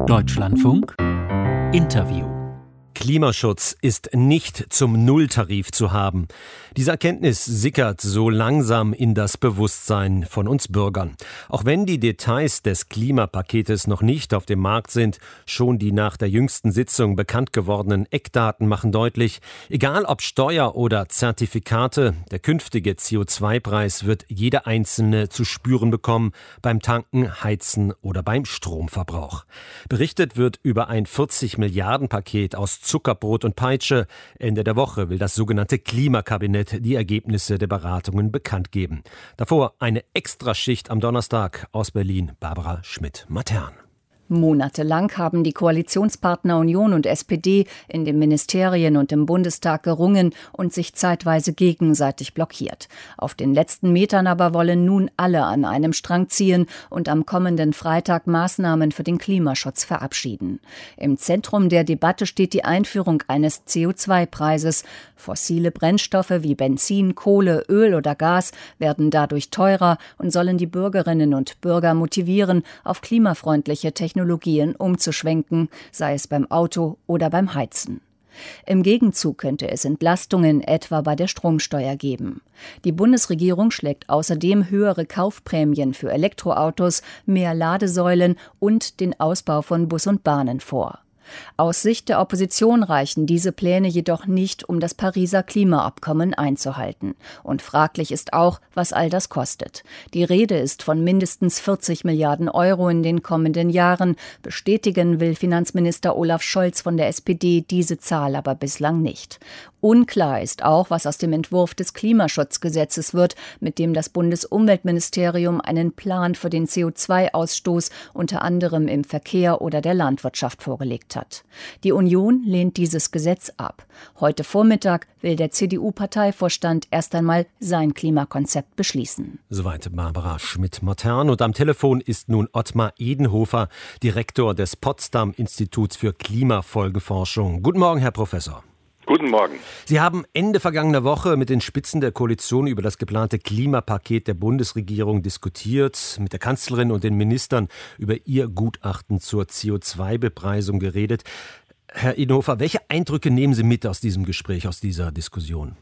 Deutschlandfunk Interview. Klimaschutz ist nicht zum Nulltarif zu haben. Diese Erkenntnis sickert so langsam in das Bewusstsein von uns Bürgern. Auch wenn die Details des Klimapaketes noch nicht auf dem Markt sind, schon die nach der jüngsten Sitzung bekannt gewordenen Eckdaten machen deutlich, egal ob Steuer oder Zertifikate, der künftige CO2-Preis wird jeder Einzelne zu spüren bekommen beim Tanken, Heizen oder beim Stromverbrauch. Berichtet wird über ein 40-Milliarden-Paket aus Zuckerbrot und Peitsche. Ende der Woche will das sogenannte Klimakabinett die Ergebnisse der Beratungen bekannt geben. Davor eine Extraschicht am Donnerstag aus Berlin. Barbara Schmidt-Matern. Monatelang haben die Koalitionspartner Union und SPD in den Ministerien und im Bundestag gerungen und sich zeitweise gegenseitig blockiert. Auf den letzten Metern aber wollen nun alle an einem Strang ziehen und am kommenden Freitag Maßnahmen für den Klimaschutz verabschieden. Im Zentrum der Debatte steht die Einführung eines CO2-Preises. Fossile Brennstoffe wie Benzin, Kohle, Öl oder Gas werden dadurch teurer und sollen die Bürgerinnen und Bürger motivieren, auf klimafreundliche Technologien umzuschwenken, sei es beim Auto oder beim Heizen. Im Gegenzug könnte es Entlastungen etwa bei der Stromsteuer geben. Die Bundesregierung schlägt außerdem höhere Kaufprämien für Elektroautos, mehr Ladesäulen und den Ausbau von Bus und Bahnen vor. Aus Sicht der Opposition reichen diese Pläne jedoch nicht, um das Pariser Klimaabkommen einzuhalten. Und fraglich ist auch, was all das kostet. Die Rede ist von mindestens 40 Milliarden Euro in den kommenden Jahren. Bestätigen will Finanzminister Olaf Scholz von der SPD diese Zahl aber bislang nicht. Unklar ist auch, was aus dem Entwurf des Klimaschutzgesetzes wird, mit dem das Bundesumweltministerium einen Plan für den CO2-Ausstoß unter anderem im Verkehr oder der Landwirtschaft vorgelegt hat. Die Union lehnt dieses Gesetz ab. Heute Vormittag will der CDU-Parteivorstand erst einmal sein Klimakonzept beschließen. Soweit Barbara Schmidt-Matern. Und am Telefon ist nun Ottmar Edenhofer, Direktor des Potsdam-Instituts für Klimafolgenforschung. Guten Morgen, Herr Professor. Guten Morgen. Sie haben Ende vergangener Woche mit den Spitzen der Koalition über das geplante Klimapaket der Bundesregierung diskutiert, mit der Kanzlerin und den Ministern über ihr Gutachten zur CO2-Bepreisung geredet. Herr Edenhofer, welche Eindrücke nehmen Sie mit aus diesem Gespräch, aus dieser Diskussion?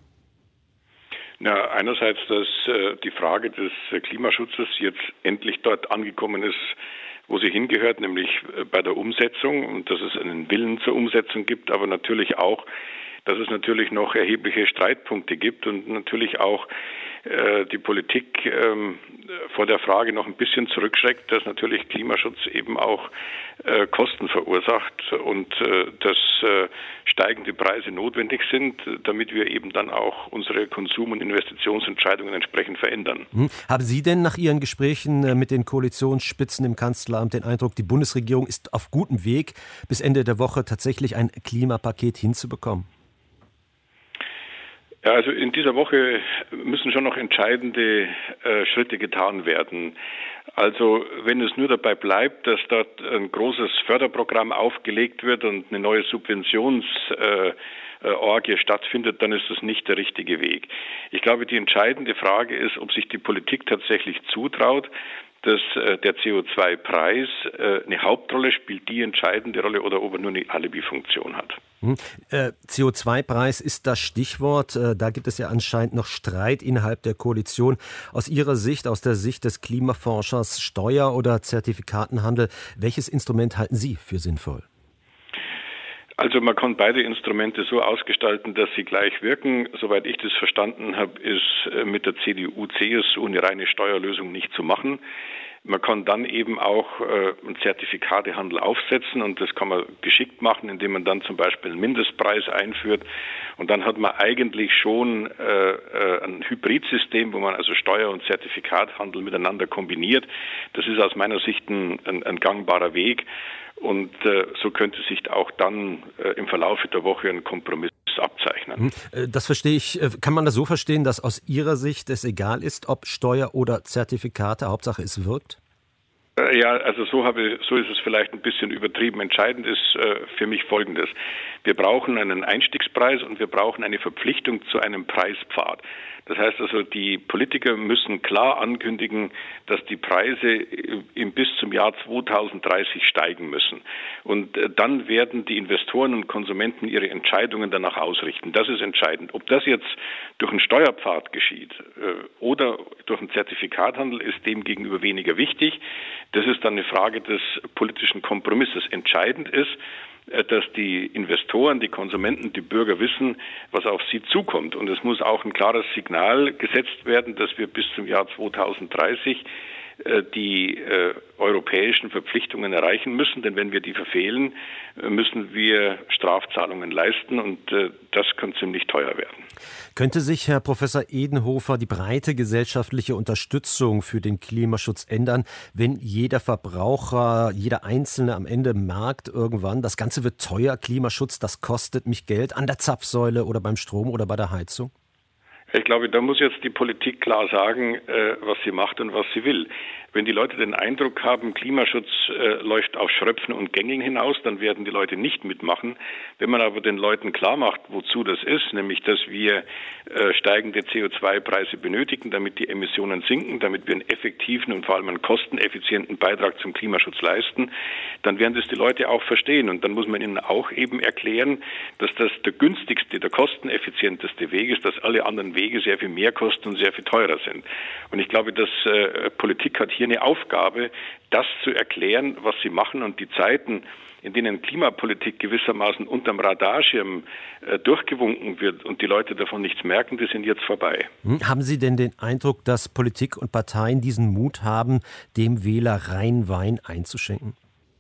Na, einerseits, dass die Frage des Klimaschutzes jetzt endlich dort angekommen ist, wo sie hingehört, nämlich bei der Umsetzung, und dass es einen Willen zur Umsetzung gibt, aber natürlich auch, dass es natürlich noch erhebliche Streitpunkte gibt und natürlich auch die Politik vor der Frage noch ein bisschen zurückschreckt, dass natürlich Klimaschutz eben auch Kosten verursacht und dass steigende Preise notwendig sind, damit wir eben dann auch unsere Konsum- und Investitionsentscheidungen entsprechend verändern. Haben Sie denn nach Ihren Gesprächen mit den Koalitionsspitzen im Kanzleramt den Eindruck, die Bundesregierung ist auf gutem Weg, bis Ende der Woche tatsächlich ein Klimapaket hinzubekommen? Ja, also in dieser Woche müssen schon noch entscheidende Schritte getan werden. Also wenn es nur dabei bleibt, dass dort ein großes Förderprogramm aufgelegt wird und eine neue Subventionsorgie stattfindet, dann ist das nicht der richtige Weg. Ich glaube, die entscheidende Frage ist, ob sich die Politik tatsächlich zutraut, dass der CO2-Preis eine Hauptrolle spielt, die entscheidende Rolle, oder ob er nur eine Alibi-Funktion hat. CO2-Preis ist das Stichwort. Da gibt es ja anscheinend noch Streit innerhalb der Koalition. Aus Ihrer Sicht, aus der Sicht des Klimaforschers, Steuer- oder Zertifikatenhandel, welches Instrument halten Sie für sinnvoll? Also man kann beide Instrumente so ausgestalten, dass sie gleich wirken. Soweit ich das verstanden habe, ist mit der CDU-CSU eine reine Steuerlösung nicht zu machen. Man kann dann eben auch einen Zertifikatehandel aufsetzen, und das kann man geschickt machen, indem man dann zum Beispiel einen Mindestpreis einführt. Und dann hat man eigentlich schon ein Hybridsystem, wo man also Steuer- und Zertifikathandel miteinander kombiniert. Das ist aus meiner Sicht ein gangbarer Weg. Und so könnte sich auch dann im Verlauf der Woche ein Kompromiss abzeichnen. Das verstehe ich. Kann man das so verstehen, dass aus Ihrer Sicht es egal ist, ob Steuer oder Zertifikate, Hauptsache es wirkt? Ja, also so ist es vielleicht ein bisschen übertrieben. Entscheidend ist für mich Folgendes. Wir brauchen einen Einstiegspreis und wir brauchen eine Verpflichtung zu einem Preispfad. Das heißt also, die Politiker müssen klar ankündigen, dass die Preise bis zum Jahr 2030 steigen müssen. Und dann werden die Investoren und Konsumenten ihre Entscheidungen danach ausrichten. Das ist entscheidend. Ob das jetzt durch einen Steuerpfad geschieht oder durch einen Zertifikathandel, ist dem gegenüber weniger wichtig. Das ist dann eine Frage des politischen Kompromisses. Entscheidend ist, dass die Investoren, die Konsumenten, die Bürger wissen, was auf sie zukommt. Und es muss auch ein klares Signal gesetzt werden, dass wir bis zum Jahr 2030 die europäischen Verpflichtungen erreichen müssen. Denn wenn wir die verfehlen, müssen wir Strafzahlungen leisten und das kann ziemlich teuer werden. Könnte sich, Herr Professor Edenhofer, die breite gesellschaftliche Unterstützung für den Klimaschutz ändern, wenn jeder Verbraucher, jeder Einzelne am Ende merkt irgendwann, das Ganze wird teuer, Klimaschutz, das kostet mich Geld an der Zapfsäule oder beim Strom oder bei der Heizung? Ich glaube, da muss jetzt die Politik klar sagen, was sie macht und was sie will. Wenn die Leute den Eindruck haben, Klimaschutz läuft auf Schröpfen und Gängeln hinaus, dann werden die Leute nicht mitmachen. Wenn man aber den Leuten klar macht, wozu das ist, nämlich dass wir steigende CO2-Preise benötigen, damit die Emissionen sinken, damit wir einen effektiven und vor allem einen kosteneffizienten Beitrag zum Klimaschutz leisten, dann werden das die Leute auch verstehen. Und dann muss man ihnen auch eben erklären, dass das der günstigste, der kosteneffizienteste Weg ist, dass alle anderen Wege sehr viel mehr kosten und sehr viel teurer sind. Und ich glaube, dass Politik hat hier eine Aufgabe, das zu erklären, was sie machen, und die Zeiten, in denen Klimapolitik gewissermaßen unterm Radarschirm durchgewunken wird und die Leute davon nichts merken, die sind jetzt vorbei. Haben Sie denn den Eindruck, dass Politik und Parteien diesen Mut haben, dem Wähler rein Wein einzuschenken?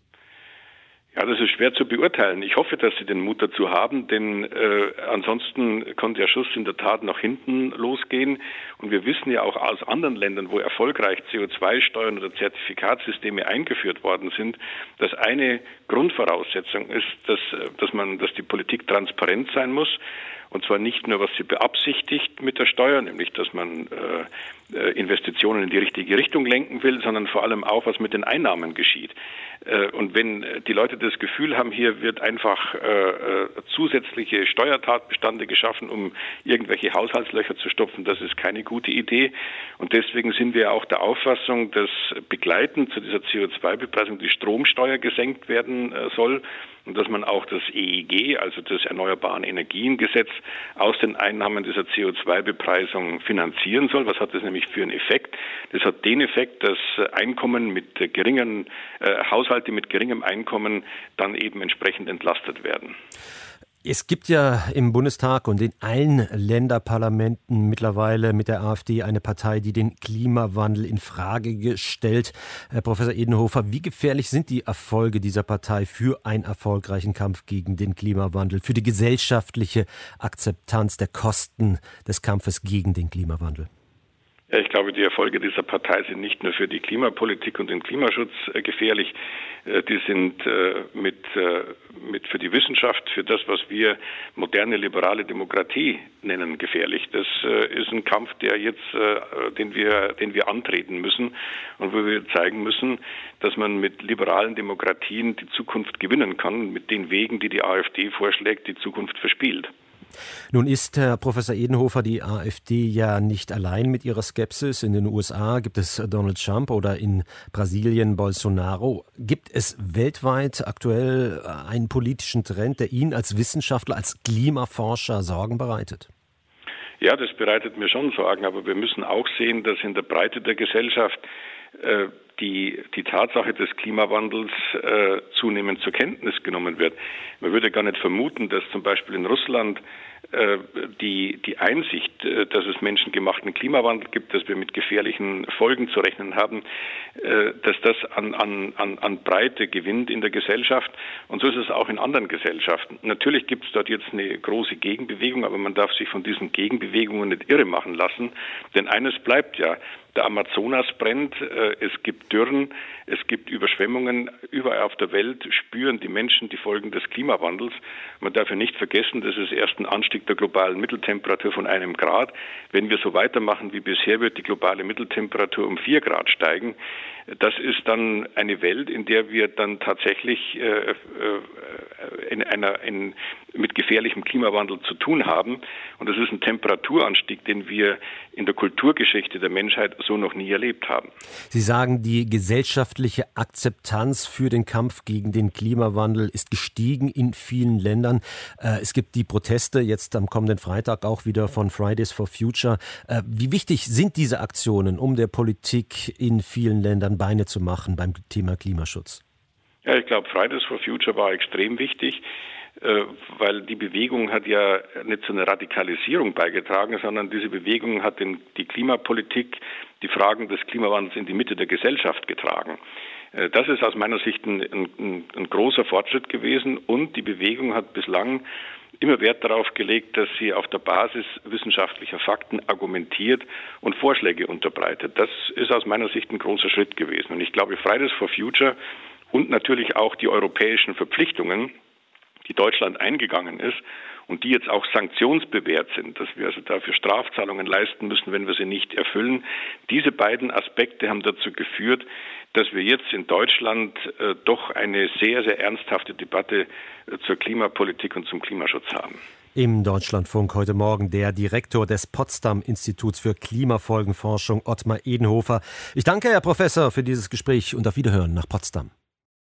Ja, das ist schwer zu beurteilen. Ich hoffe, dass sie den Mut dazu haben, denn ansonsten kann der Schuss in der Tat nach hinten losgehen. Und wir wissen ja auch aus anderen Ländern, wo erfolgreich CO2-Steuern oder Zertifikatsysteme eingeführt worden sind, dass eine Grundvoraussetzung ist, dass die Politik transparent sein muss. Und zwar nicht nur, was sie beabsichtigt mit der Steuer, nämlich dass man Investitionen in die richtige Richtung lenken will, sondern vor allem auch, was mit den Einnahmen geschieht. Und wenn die Leute das Gefühl haben, hier wird einfach zusätzliche Steuertatbestände geschaffen, um irgendwelche Haushaltslöcher zu stopfen, das ist keine gute Idee. Und deswegen sind wir auch der Auffassung, dass begleitend zu dieser CO2-Bepreisung die Stromsteuer gesenkt werden soll und dass man auch das EEG, also das Erneuerbaren Energiengesetz, aus den Einnahmen dieser CO2-Bepreisung finanzieren soll. Was hat das nämlich für einen Effekt? Das hat den Effekt, dass Haushalte mit geringem Einkommen dann eben entsprechend entlastet werden. Es gibt ja im Bundestag und in allen Länderparlamenten mittlerweile mit der AfD eine Partei, die den Klimawandel in Frage stellt. Herr Professor Edenhofer, wie gefährlich sind die Erfolge dieser Partei für einen erfolgreichen Kampf gegen den Klimawandel, für die gesellschaftliche Akzeptanz der Kosten des Kampfes gegen den Klimawandel? Ja, ich glaube, die Erfolge dieser Partei sind nicht nur für die Klimapolitik und den Klimaschutz gefährlich, die sind für die Wissenschaft, für das, was wir moderne liberale Demokratie nennen, gefährlich. Das ist ein Kampf, den wir antreten müssen und wo wir zeigen müssen, dass man mit liberalen Demokratien die Zukunft gewinnen kann, mit den Wegen, die die AfD vorschlägt, die Zukunft verspielt. Nun ist, Herr Professor Edenhofer, die AfD ja nicht allein mit ihrer Skepsis. In den USA gibt es Donald Trump oder in Brasilien Bolsonaro. Gibt es weltweit aktuell einen politischen Trend, der Ihnen als Wissenschaftler, als Klimaforscher Sorgen bereitet? Ja, das bereitet mir schon Sorgen, aber wir müssen auch sehen, dass in der Breite der Gesellschaft die Tatsache des Klimawandels zunehmend zur Kenntnis genommen wird. Man würde gar nicht vermuten, dass zum Beispiel in Russland die Einsicht, dass es menschengemachten Klimawandel gibt, dass wir mit gefährlichen Folgen zu rechnen haben, dass das an Breite gewinnt in der Gesellschaft. Und so ist es auch in anderen Gesellschaften. Natürlich gibt es dort jetzt eine große Gegenbewegung, aber man darf sich von diesen Gegenbewegungen nicht irre machen lassen. Denn eines bleibt ja: Der Amazonas brennt, es gibt Dürren, es gibt Überschwemmungen. Überall auf der Welt spüren die Menschen die Folgen des Klimawandels. Man darf ja nicht vergessen, das ist erst ein Anstieg der globalen Mitteltemperatur von 1 Grad. Wenn wir so weitermachen wie bisher, wird die globale Mitteltemperatur um 4 Grad steigen. Das ist dann eine Welt, in der wir dann tatsächlich mit gefährlichem Klimawandel zu tun haben. Und das ist ein Temperaturanstieg, den wir in der Kulturgeschichte der Menschheit so noch nie erlebt haben. Sie sagen, die gesellschaftliche Akzeptanz für den Kampf gegen den Klimawandel ist gestiegen in vielen Ländern. Es gibt die Proteste jetzt am kommenden Freitag auch wieder von Fridays for Future. Wie wichtig sind diese Aktionen, um der Politik in vielen Ländern Beine zu machen beim Thema Klimaschutz? Ja, ich glaube, Fridays for Future war extrem wichtig, weil die Bewegung hat ja nicht zu einer Radikalisierung beigetragen, sondern diese Bewegung hat die Klimapolitik, die Fragen des Klimawandels in die Mitte der Gesellschaft getragen. Das ist aus meiner Sicht ein großer Fortschritt gewesen, und die Bewegung hat bislang immer Wert darauf gelegt, dass sie auf der Basis wissenschaftlicher Fakten argumentiert und Vorschläge unterbreitet. Das ist aus meiner Sicht ein großer Schritt gewesen. Und ich glaube, Fridays for Future und natürlich auch die europäischen Verpflichtungen, die Deutschland eingegangen ist und die jetzt auch sanktionsbewehrt sind, dass wir also dafür Strafzahlungen leisten müssen, wenn wir sie nicht erfüllen. Diese beiden Aspekte haben dazu geführt, dass wir jetzt in Deutschland doch eine sehr, sehr ernsthafte Debatte zur Klimapolitik und zum Klimaschutz haben. Im Deutschlandfunk heute Morgen der Direktor des Potsdam-Instituts für Klimafolgenforschung, Ottmar Edenhofer. Ich danke, Herr Professor, für dieses Gespräch und auf Wiederhören nach Potsdam.